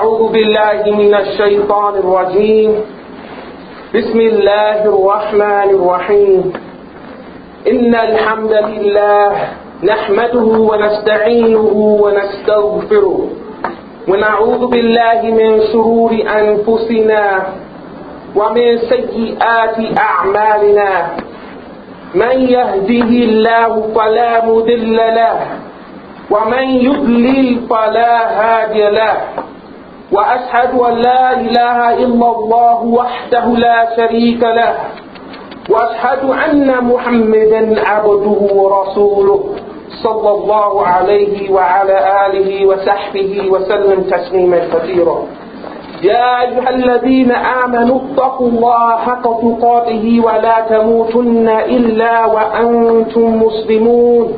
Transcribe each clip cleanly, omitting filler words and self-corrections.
أعوذ بالله من الشيطان الرجيم بسم الله الرحمن الرحيم إن الحمد لله نحمده ونستعينه ونستغفره ونعوذ بالله من شرور أنفسنا ومن سيئات أعمالنا من يهده الله فلا مضل له ومن يضلل فلا هادي له وأشهد أن لا إله إلا الله وحده لا شريك له وأشهد أن محمدا عبده ورسوله صلى الله عليه وعلى آله وصحبه وسلم تسليما كثيرا. يا أيها الذين آمنوا اتقوا الله حق تقاته ولا تموتن إلا وأنتم مسلمون.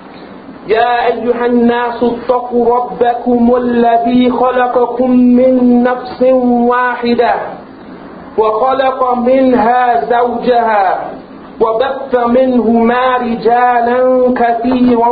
يا أيها الناس اتقوا ربكم الذي خلقكم من نفس واحدة وخلق منها زوجها وبث منهما رجالا كثيرا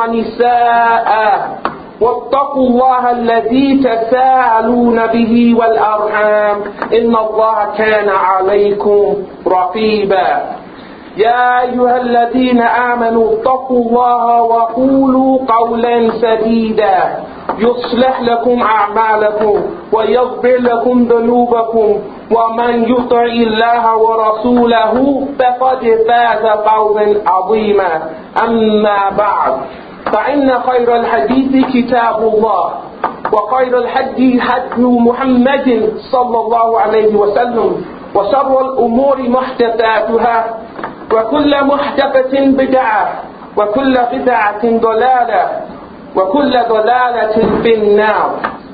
ونساء واتقوا الله الذي تساءلون به والأرحام إن الله كان عليكم رقيبا. يا أيها الذين آمنوا اتقوا الله وقولوا قولا سديدا يصلح لكم أعمالكم ويغفر لكم ذنوبكم ومن يطع الله ورسوله فقد فاز فوزا عظيما. أما بعد فإن خير الحديث كتاب الله وخير الهدي هدي محمد صلى الله عليه وسلم وشر الأمور محدثاتها وكل محدثة بدعة وكل بدعة ضلالة وكل ضلالة في النار.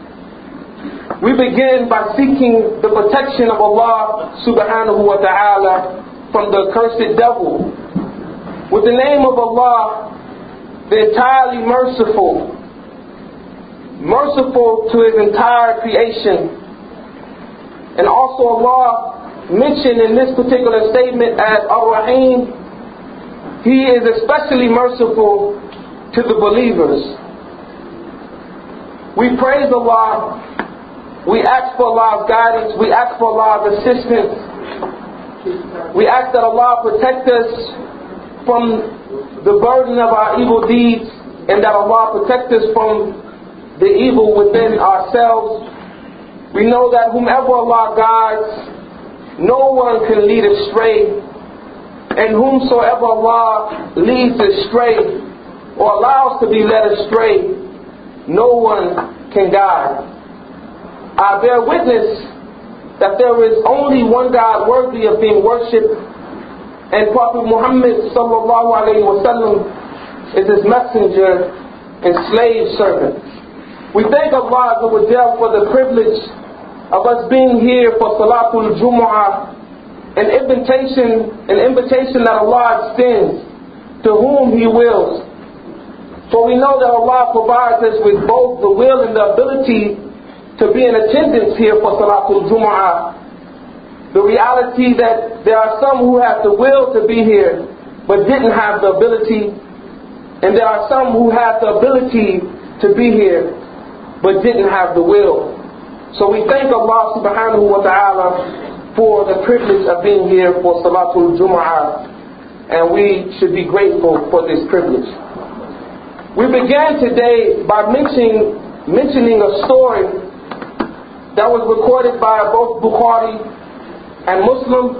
We begin by seeking the protection of Allah subhanahu wa ta'ala from the accursed devil. With the name of Allah, the entirely merciful, merciful to His entire creation. And also Allah mentioned in this particular statement as Ar-Rahim, He is especially merciful to the believers. We praise Allah, we ask for Allah's guidance, we ask for Allah's assistance, we ask that Allah protect us from the burden of our evil deeds and that Allah protect us from the evil within ourselves. We know that whomever Allah guides, no one can lead astray, and whomsoever Allah leads astray or allows to be led astray, no one can guide. I bear witness that there is only one God worthy of being worshipped, and Prophet Muhammad sallallahu alaihi wasallam is His messenger and slave servant. We thank Allah for the privilege of us being here for Salatul Jumu'ah, an invitation that Allah extends to whom He wills. For we know that Allah provides us with both the will and the ability to be in attendance here for Salatul Jumu'ah. The reality that there are some who have the will to be here but didn't have the ability, and there are some who have the ability to be here but didn't have the will. So we thank Allah subhanahu wa ta'ala for the privilege of being here for Salatul Jumu'ah, and we should be grateful for this privilege. We began today by mentioning a story that was recorded by both Bukhari and Muslim,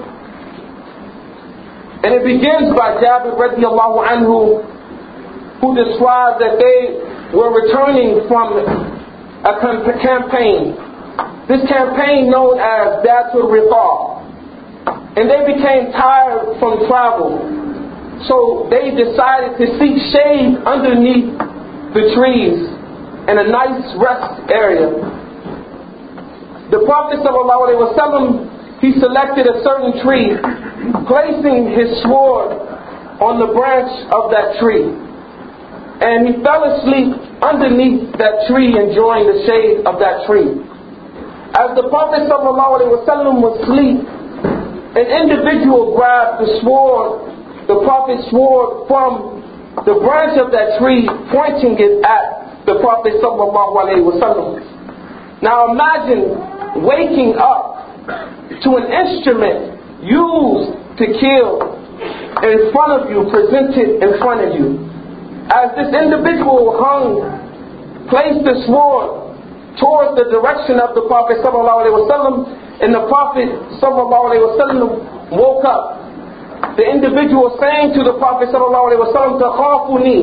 and it begins by Jabir radiallahu anhu, who describes that they were returning from a campaign. This campaign known as Datul Riqab. And they became tired from travel. So they decided to seek shade underneath the trees in a nice rest area. The Prophet ﷺ, he selected a certain tree, placing his sword on the branch of that tree. And he fell asleep underneath that tree, enjoying the shade of that tree. As the Prophet ﷺ was asleep, an individual grabbed the Prophet's sword from the branch of that tree, pointing it at the Prophet ﷺ. Now imagine waking up to an instrument used to kill in front of you, presented in front of you. As this individual placed the sword towards the direction of the Prophet sallallahu alaihi wasallam, and the Prophet sallallahu alaihi wasallam woke up. The individual saying to the Prophet sallallahu alaihi wasallam, "Takhafuni,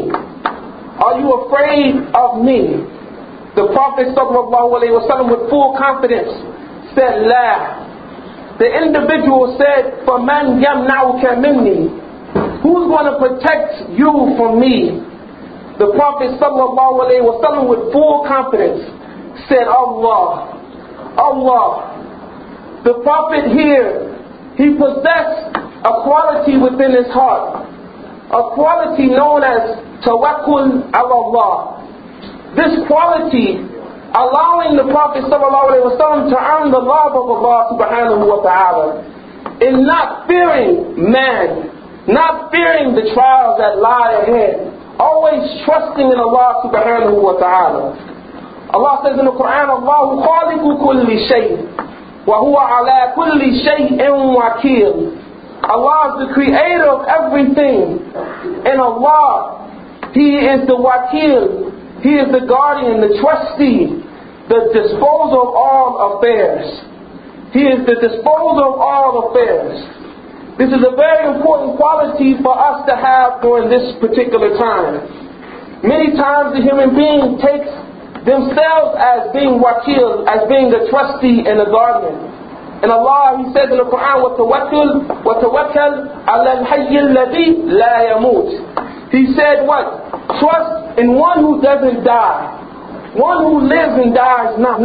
are you afraid of me?" The Prophet sallallahu alaihi wasallam, with full confidence, said, "La." The individual said, "Faman yamna'uka minni?" Who's going to protect you from me? The Prophet sallallahu alaihi wasallam, with full confidence, said, "Allah, Allah." The Prophet here, he possessed a quality within his heart, a quality known as tawakkul ala Allah. This quality allowing the Prophet sallallahu alaihi wasallam to earn the love of Allah subhanahu wa ta'ala, in not fearing man, not fearing the trials that lie ahead, always trusting in Allah subhanahu wa ta'ala. Allah says in the Quran, "Allahu khaliqu kulli shay, wa huwa ala kulli shay'in wakil." Allah is the creator of everything, and Allah, He is the wakil, He is the guardian, the trustee, the disposer of all affairs. He is the disposer of all affairs. This is a very important quality for us to have during this particular time. Many times the human being takes themselves as being wakil, as being the trustee and the guardian. And Allah, He says in the Quran, وَتَوَكَّلْ عَلَى الْحَيِّ الَّذِي لَا يَمُوتُ. He said what? Trust in one who doesn't die. One who lives and dies not.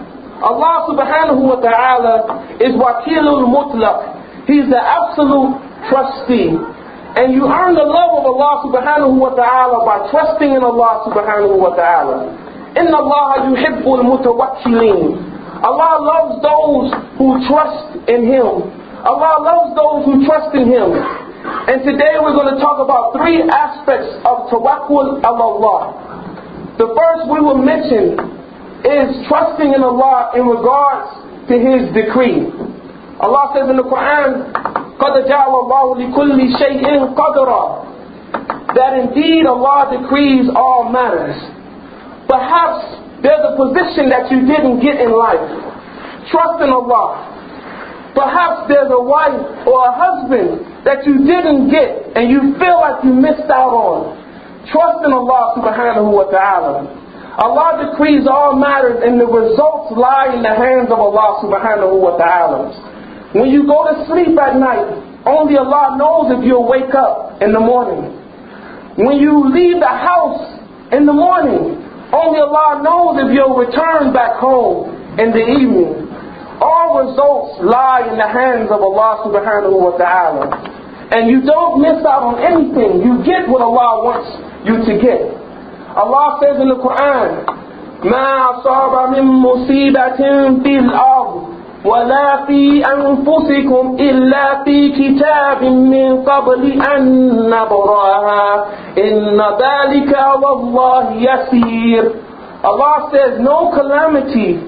Allah subhanahu wa ta'ala is wakilul mutlaq. He's the absolute trustee. And you earn the love of Allah subhanahu wa ta'ala by trusting in Allah subhanahu wa ta'ala. Inna Allah yuhibbul mutawakkilin. Allah loves those who trust in Him. Allah loves those who trust in Him. And today we're going to talk about three aspects of tawakkul ala Allah. The first we will mention is trusting in Allah in regards to His decree. Allah says in the Quran, قَدْ جَعَلَ اللَّهُ لِكُلِّ شَيْءٍ قَدْرًا, that indeed Allah decrees all matters. Perhaps there's a position that you didn't get in life. Trust in Allah. Perhaps there's a wife or a husband that you didn't get and you feel like you missed out on. Trust in Allah subhanahu wa ta'ala. Allah decrees all matters and the results lie in the hands of Allah subhanahu wa ta'ala. When you go to sleep at night, only Allah knows if you'll wake up in the morning. When you leave the house in the morning, only Allah knows if you'll return back home in the evening. All results lie in the hands of Allah subhanahu wa ta'ala. And you don't miss out on anything. You get what Allah wants you to get. Allah says in the Quran, مَا أَصَابَ مِن مُّصِيبَةٍ فِي الْأَرْضِ وَلَا فِي أَنفُسِكُمْ إِلَّا فِي كِتَابٍ مِّن قَبْلِ أَن نَّبْرَأَهَا إِنَّ ذَلِكَ عَلَى اللَّهِ يَسِيرٌ. Allah says no calamity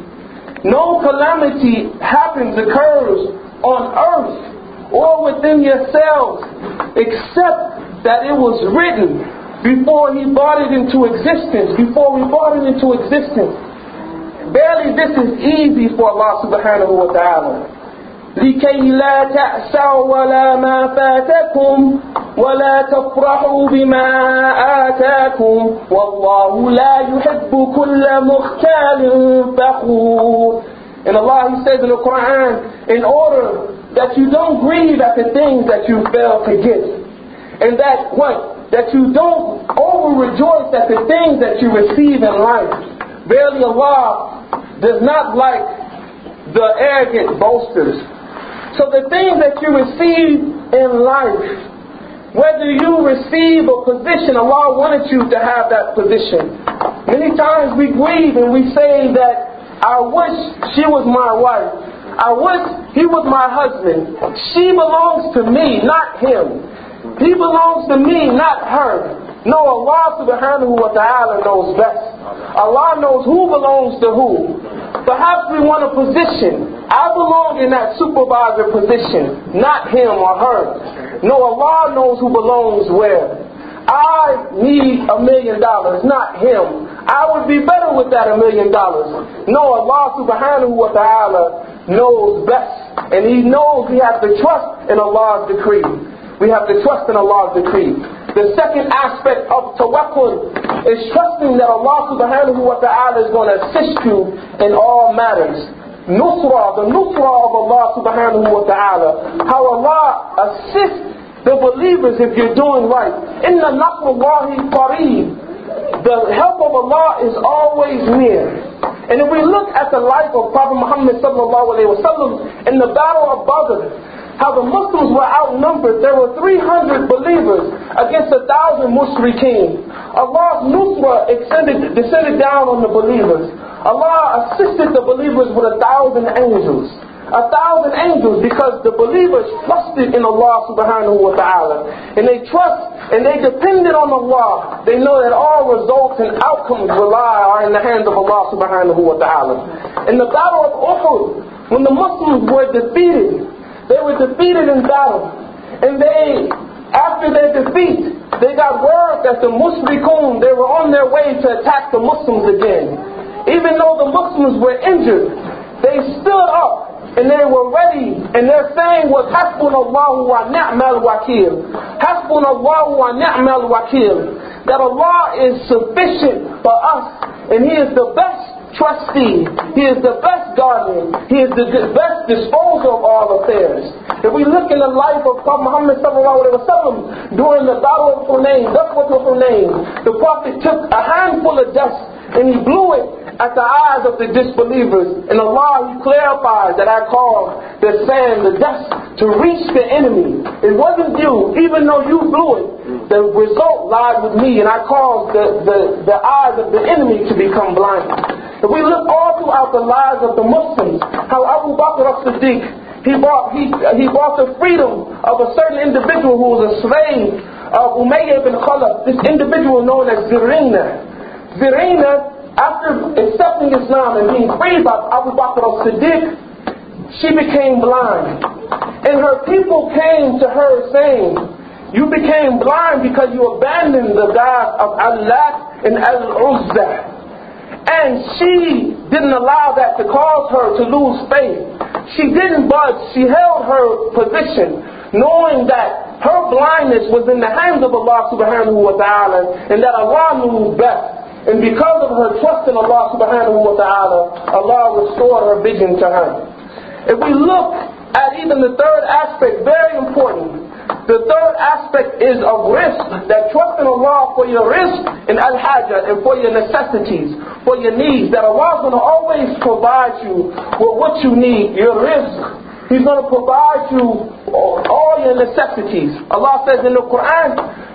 occurs on earth or within yourselves except that it was written before He brought it into existence, before we brought it into existence. Barely this is easy for Allah subhanahu wa ta'ala. لِكَيْ لَا تَأْسَوْا وَلَا مَا فَاتَكُمْ وَلَا تَفْرَحُوا بِمَا آتَاكُمْ وَاللَّهُ لَا يُحِبُّ كُلَّ مُخْتَالٍ فَخُورٍ. And Allah, He says in the Quran, in order that you don't grieve at the things that you fail to get. And that you don't over-rejoice at the things that you receive in life. Verily Allah does not like the arrogant boasters. So the things that you receive in life, whether you receive a position, Allah wanted you to have that position. Many times we grieve and we say that I wish she was my wife. I wish he was my husband. She belongs to me, not him. He belongs to me, not her. No, Allah subhanahu wa ta'ala knows best. Allah knows who belongs to who. Perhaps we want a position. I belong in that supervisor position, not him or her. No, Allah knows who belongs where. I need $1 million, not him. I would be better with that $1 million. No, Allah subhanahu wa ta'ala knows best. And He knows we have to trust in Allah's decree. We have to trust in Allah's decree. The second aspect of tawakkul is trusting that Allah subhanahu wa ta'ala is going to assist you in all matters. Nusra, the nusra of Allah subhanahu wa ta'ala. How Allah assists the believers if you're doing right. Inna nasrullahi qareeb. The help of Allah is always near. And if we look at the life of Prophet Muhammad sallallahu alaihi wasallam in the battle of Badr, how the Muslims were outnumbered. There were 300 believers against 1,000 mushrikeen. Allah's nusra descended down on the believers. Allah assisted the believers with 1,000 angels. 1,000 angels, because the believers trusted in Allah subhanahu wa ta'ala. And they trust and they depended on Allah. They know that all results and outcomes are in the hands of Allah subhanahu wa ta'ala. In the battle of Uhud, when the Muslims were defeated, they were defeated in battle. And after their defeat, they got word that the mushrikun, they were on their way to attack the Muslims again. Even though the Muslims were injured, they stood up. And they were ready, and their saying was, Hasbunallahu wa ni'mal wakil. Hasbunallahu wa ni'mal wakil. That Allah is sufficient for us, and He is the best trustee. He is the best guardian. He is the best disposer of all affairs. If we look in the life of Prophet Muhammad sallallahu alaihi wasallam during the battle of Hunayn, the Prophet took a handful of dust and he blew it at the eyes of the disbelievers. And Allah, He clarifies that I caused the sand, the dust, to reach the enemy. It wasn't you, even though you blew it. The result lied with me, and I caused the eyes of the enemy to become blind. If we look all throughout the lives of the Muslims, how Abu Bakr as-Siddiq, he bought the freedom of a certain individual who was a slave of Umayyah ibn Khalaf, this individual known as Zirina. After accepting Islam and being freed by Abu Bakr as-Siddiq, she became blind. And her people came to her saying, you became blind because you abandoned the gods of Allah and Al-Uzza. And she didn't allow that to cause her to lose faith. She didn't budge. She held her position, knowing that her blindness was in the hands of Allah subhanahu wa ta'ala, and that Allah knew best. And because of her trust in Allah subhanahu wa ta'ala, Allah restored her vision to her. If we look at even the third aspect, very important. The third aspect is of risk, that trust in Allah for your risk and al-haja, and for your necessities, for your needs, that Allah is going to always provide you with what you need, your risk. He's going to provide you all your necessities. Allah says in the Quran,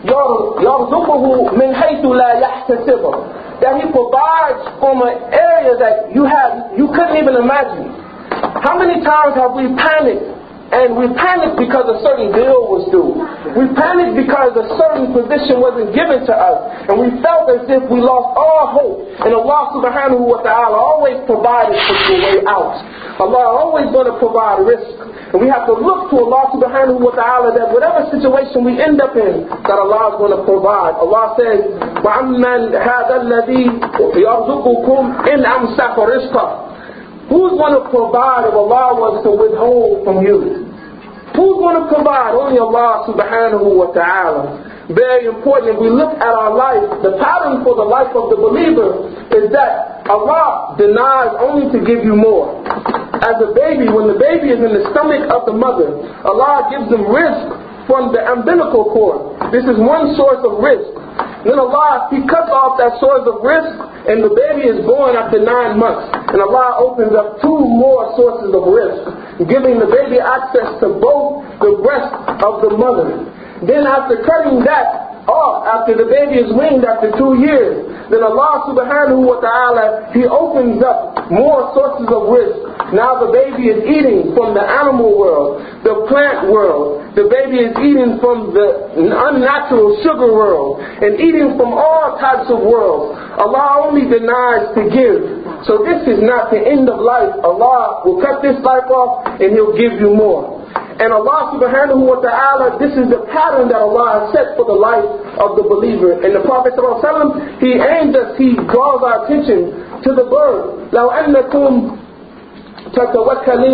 يَرْزُقُهُ مِنْ حَيْثُ لَا يَحْتَسِبُ, that He provides from an area that you couldn't even imagine. How many times have we panicked? And we panicked because a certain bill was due. We panicked because a certain position wasn't given to us. And we felt as if we lost all hope. And Allah subhanahu wa ta'ala always provided us a way out. Allah always going to provide risk. And we have to look to Allah subhanahu wa ta'ala that whatever situation we end up in, that Allah is going to provide. Allah says, وَعَمَّنْ هَذَا الَّذِي يَرْزُقُكُمْ إِنْ أَمْسَكَ رِزْقَهُ. Who's going to provide if Allah was to withhold from you? Who's going to provide? Only Allah subhanahu wa ta'ala. Very important. If we look at our life, the pattern for the life of the believer is that Allah denies only to give you more. As a baby, when the baby is in the stomach of the mother, Allah gives them risk from the umbilical cord. This is one source of risk. Then Allah, He cuts off that source of risk, and the baby is born after 9 months. And Allah opens up 2 more sources of risk, giving the baby access to both the breast of the mother. Then after cutting that off, after the baby is weaned after 2 years, then Allah subhanahu wa ta'ala, He opens up more sources of risk. Now the baby is eating from the animal world, the plant world. The baby is eating from the unnatural sugar world, and eating from all types of worlds. Allah only denies to give So this is not the end of life. Allah will cut this life off and He'll give you more. And Allah subhanahu wa ta'ala, this is the pattern that Allah has set for the life of the believer. And the Prophet ﷺ, he aims us, he draws our attention to the bird. لَوْ أَنَّكُمْ تَتَوَكَّلُونَ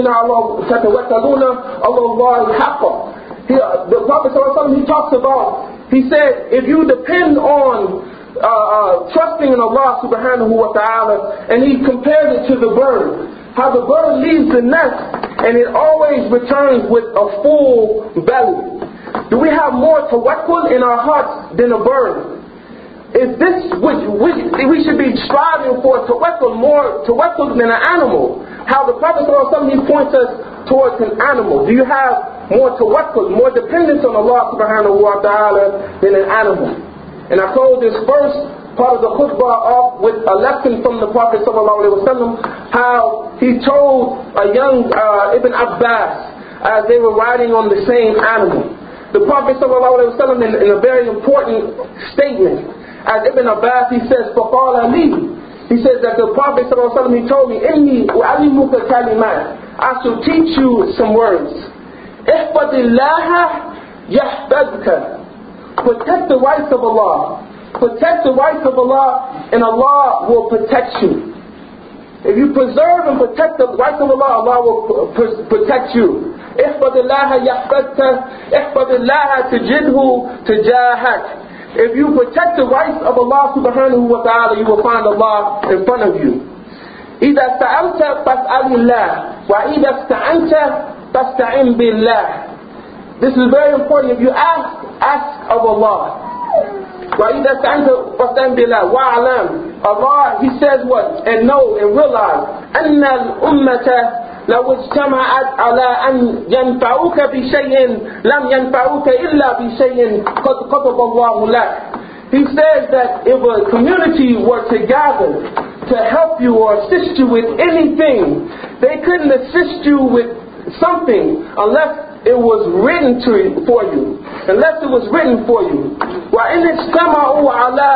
عَلَى اللَّهِ حَقًّا. The Prophet ﷺ, he talks about, he said, if you depend on trusting in Allah subhanahu wa ta'ala, and he compares it to the bird. How the bird leaves the nest and it always returns with a full belly. Do we have more tawakkul in our hearts than a bird? Is this which we should be striving for more tawakkul than an animal? How the Prophet ﷺ, he points us towards an animal. Do you have more tawakkul, more dependence on Allah subhanahu wa ta'ala than an animal? And I close this first part of the khutbah off with a lesson from the Prophet ﷺ, how he told a young Ibn Abbas as they were riding on the same animal. The Prophet ﷺ, in a very important statement, as Ibn Abbas, he says, فَقَالَ لِي, he says that the Prophet ﷺ, he told me, إِنِّي أُعَلِّمُكَ كَلِمَاتٍ, I shall teach you some words. احفظ الله يحفظك. Protect the rights of Allah. Protect the rights of Allah, and Allah will protect you. If you preserve and protect the rights of Allah, Allah will protect you. احفظ الله يحفظك. احفظ الله تجده تجاهك. If you protect the rights of Allah subhanahu wa ta'ala, you will find Allah in front of you. إذا سألت فاسأل الله وإذا استعنت فاستعن بالله. This is very important. If you ask of Allah. وَإِذَا اسْتَعَنْتَ فَاسْتَعِنْ بِاللَّهِ وَاعْلَمْ. Allah, He says what? And know and realize أَنَّ الْأُمَّةَ لَوْ اجْتَمَعَتْ عَلَىٰ أَنْ يَنْفَعُوكَ بِشَيْءٍ لَمْ يَنْفَعُوكَ إِلَّا بِشَيْءٍ قَدْ كَتَبَ اللَّهُ لَكَ. He says that if a community were to gather to help you or assist you with anything, they couldn't assist you with something unless it was written for you. Unless it was written for you. وَإِنِ اجْتَمَعُوا عَلَىٰ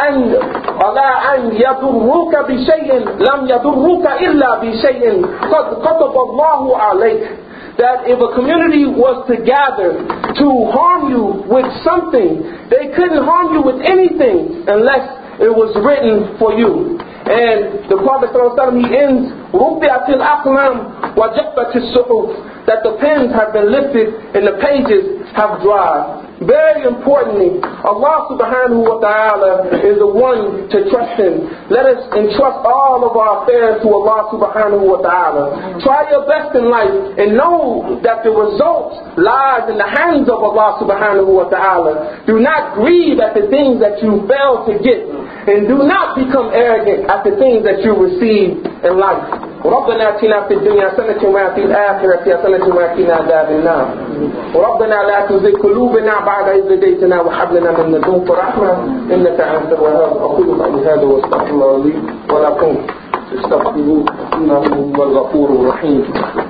أَنْ يَضُرُّوكَ بِشَيْءٍ لَمْ يَضُرُّوكَ إِلَّا بِشَيْءٍ قَدْ كَتَبَ اللَّهُ عَلَيْكَ. That if a community was to gather to harm you with something, they couldn't harm you with anything unless it was written for you. And the Prophet ﷺ, he ends, رُفِعَتِ الْأَقْلَامُ وَجَفَّتِ الصُّحُفُ, that the pens have been lifted and the pages have dried. Very importantly, Allah subhanahu wa ta'ala is the one to trust in. Let us entrust all of our affairs to Allah subhanahu wa ta'ala. Try your best in life and know that the result lies in the hands of Allah subhanahu wa ta'ala. Do not grieve at the things that you fail to get, and do not become arrogant at the things that you receive in life. ربنا آتنا في الدنيا حسنة وفي الآخرة حسنة وقنا عذاب النار. ربنا لا تزغ قلوبنا بعد إذ هديتنا وهب لنا من لدنك رحمة إنك أنت الوهاب. أقول قولي هذا واستغفر الله لي ولكم استغفروه إنه هو الغفور الرحيم.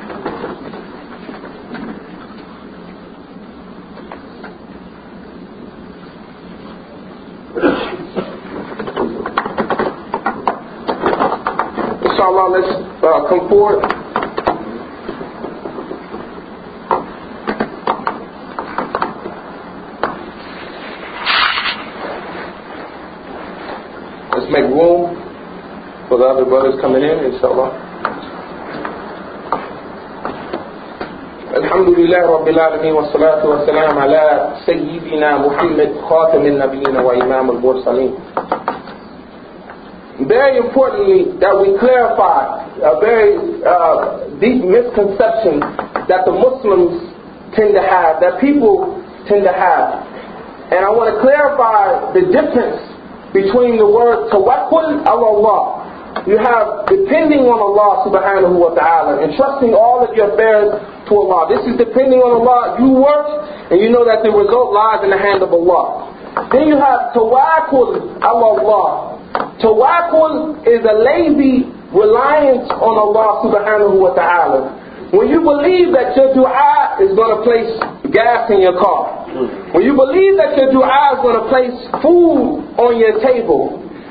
Inshallah, let's come forward. Let's make room for the other brothers coming in, inshallah. Alhamdulillah Rabbil Alameen wa salatu wa salam ala Sayyidina Muhammad Khatam al-Nabiyyin wa Imam al-Mursaleen. Very importantly, that we clarify a very deep misconception that the Muslims tend to have, that people tend to have. And I want to clarify the difference between the word tawakkul ala Allah. You have depending on Allah subhanahu wa ta'ala and trusting all of your affairs to Allah. This is depending on Allah. You work and you know that the result lies in the hand of Allah. Then you have tawakkul ala Allah. Tawakkul is a lazy reliance on Allah subhanahu wa ta'ala. When you believe that your dua is going to place gas in your car, when you believe that your dua is going to place food on your table,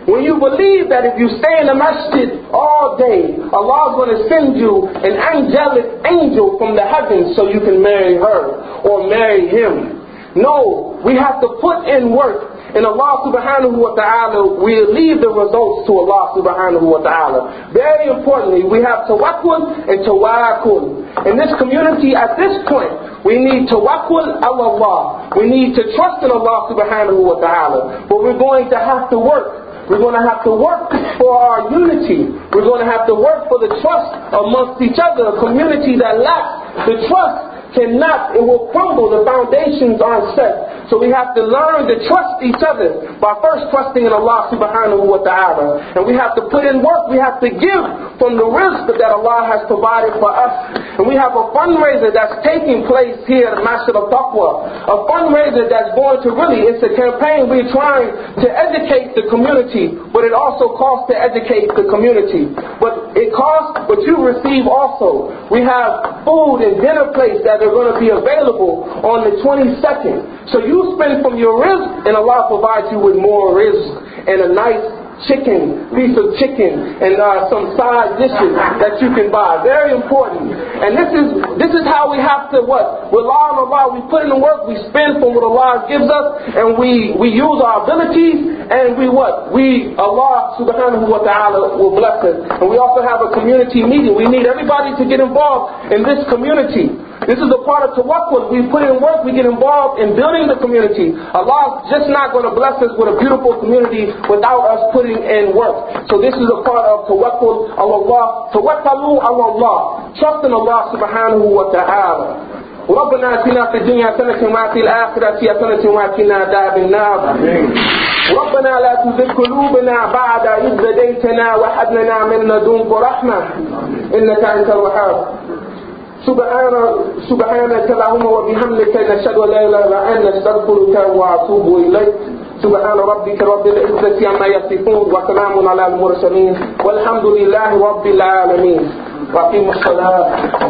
When you believe that if you stay in the masjid all day, Allah is going to send you an angelic angel from the heavens so you can marry her or marry him. No, we have to put in work. And Allah subhanahu wa ta'ala will leave the results to Allah subhanahu wa ta'ala. Very importantly, we have tawakkul and tawakkul. In this community at this point, we need tawakkul ala Allah. We need to trust in Allah subhanahu wa ta'ala. But we're going to have to work. We're going to have to work for our unity. We're going to have to work for the trust amongst each other. A community that lacks the trust cannot, it will crumble. The foundations aren't set. So we have to learn to trust each other by first trusting in Allah subhanahu wa ta'ala. And we have to put in work. We have to give from the rizq that Allah has provided for us. And we have a fundraiser that's taking place here at Masjid al-Taqwa. A fundraiser that's going to really, it's a campaign. We're trying to educate the community, but it also costs to educate the community. But it costs, but you receive also. We have food and dinner plates that are going to be available on the 22nd. So you spend from your rizq, and Allah provides you with more rizq and a nice piece of chicken and some side dishes that you can buy. Very important. And this is how we have to what? Rely on Allah. We put in the work, we spend from what Allah gives us, and we use our abilities, and Allah subhanahu wa ta'ala will bless us. And we also have a community meeting. We need everybody to get involved in this community. This is a part of tawakkul. We put in work, we get involved in building the community. Allah is just not going to bless us with a beautiful community without us putting in work. So this is a part of tawakkul Allah. Tawakkalu Allah. Trust in Allah subhanahu wa ta'ala. ربنا آتنا في الدنيا حسنة وفي الآخرة حسنة وقنا عذاب النار. ربنا لا تزغ قلوبنا بعد إذ هديتنا وهب لنا من لدنك رحمة إنك أنت الوهاب. سبحانك اللهم وبحمدك نشهد أن لا إله إلا أنت نستغفرك ونتوب إليك. سبحان ربك رب العزة عما يصفون وسلام على المرسلين والحمد لله رب العالمين. وأقيموا الصلاة.